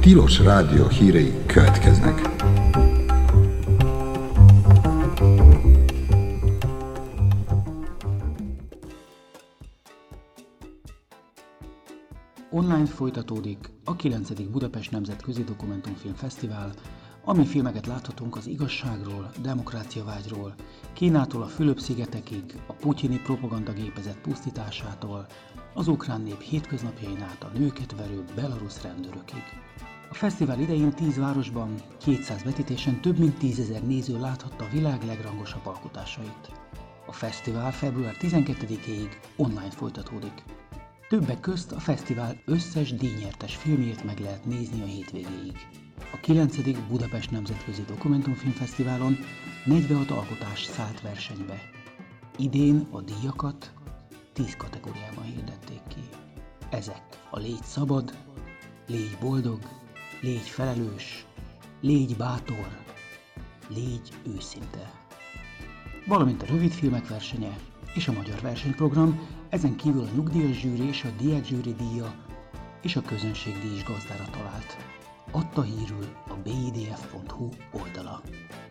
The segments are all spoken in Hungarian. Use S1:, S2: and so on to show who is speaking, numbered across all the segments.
S1: Tilos Rádió hírei következnek.
S2: Online folytatódik a 9. Budapest Nemzetközi Dokumentumfilm Fesztivál, ami filmeket láthatunk az igazságról, demokráciavágyról, Kínától a Fülöp-szigetekig, a putyini propagandagépezet pusztításától, az ukrán nép hétköznapjain át a nőket verő belarusz rendőrökig. A fesztivál idején 10 városban, 200 vetítésen több mint 10 000 néző láthatta a világ legrangosabb alkotásait. A fesztivál február 12-ig online folytatódik. Többek közt a fesztivál összes díjnyertes filmjét meg lehet nézni a hétvégéig. A 9. Budapest Nemzetközi Dokumentumfilmfesztiválon 46 alkotás szállt versenybe. Idén a díjakat 10 kategóriában hirdették ki. Ezek a Légy szabad, Légy boldog, Légy felelős, Légy bátor, Légy őszinte. Valamint a rövidfilmek versenye és a magyar versenyprogram, ezen kívül a nyugdíjas zsűri és a diákzsűri díja és a közönségdíj is gazdára talált. Adta hírül a bidf.hu oldala.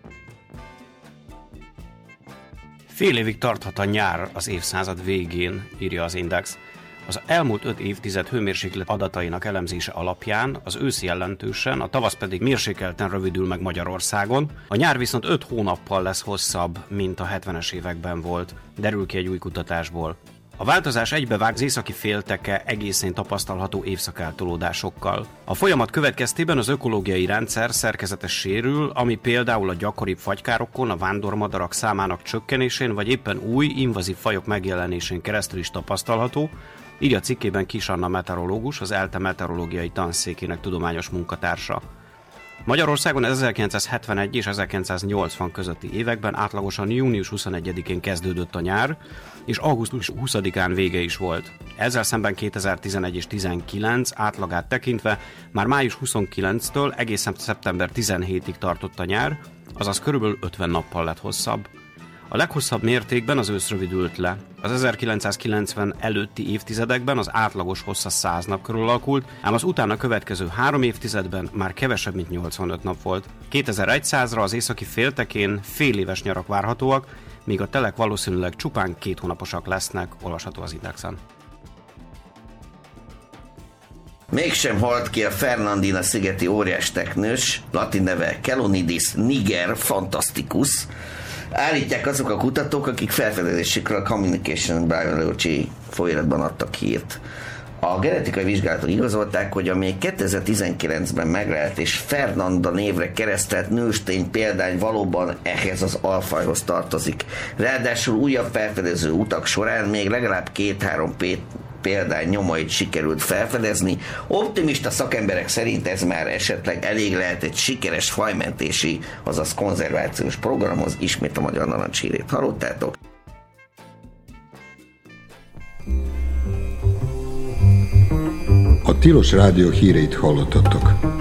S3: Fél évig tarthat a nyár az évszázad végén, írja az Index. Az elmúlt 5 évtized hőmérséklet adatainak elemzése alapján az ősz jelentősen, a tavasz pedig mérsékelten rövidül meg Magyarországon. A nyár viszont 5 hónappal lesz hosszabb, mint a 70-es években volt, derül ki egy új kutatásból. A változás egybevág az északi félteke egészén tapasztalható évszakeltolódásokkal. A folyamat következtében az ökológiai rendszer szerkezete sérül, ami például a gyakoribb fagykárokon, a vándormadarak számának csökkenésén vagy éppen új, invazív fajok megjelenésén keresztül is tapasztalható, így a cikkében Kis Anna meteorológus, az ELTE meteorológiai tanszékének tudományos munkatársa. Magyarországon 1971 és 1980 közötti években átlagosan június 21-én kezdődött a nyár, és augusztus 20-án vége is volt. Ezzel szemben 2011 és 19 átlagát tekintve már május 29-től egészen szeptember 17-ig tartott a nyár, azaz körülbelül 50 nappal lett hosszabb. A leghosszabb mértékben az ősz rövidült le. Az 1990 előtti évtizedekben az átlagos hossza 100 nap körül alakult, ám az utána következő 3 évtizedben már kevesebb, mint 85 nap volt. 2100-ra az északi féltekén féléves nyarak várhatóak, míg a telek valószínűleg csupán 2 hónaposak lesznek, olvasható az Indexen.
S4: Mégsem halt ki a Fernandina szigeti óriás teknős, latin neve Kelonidis niger fantasticus. Állítják azok a kutatók, akik felfedezésükről a Communication Biology folyóiratban adtak hírt. A genetikai vizsgálatok igazolták, hogy a még 2019-ben meglelt és Fernanda névre keresztelt nőstény példány valóban ehhez az alfajhoz tartozik. Ráadásul újabb felfedező utak során még legalább 2-3 példány nyomait sikerült felfedezni. Optimista szakemberek szerint ez már esetleg elég lehet egy sikeres fajmentési, azaz konzervációs programhoz. Ismét a Magyar Narancs hírét hallottátok.
S1: A Tilos Rádió híreit hallottatok.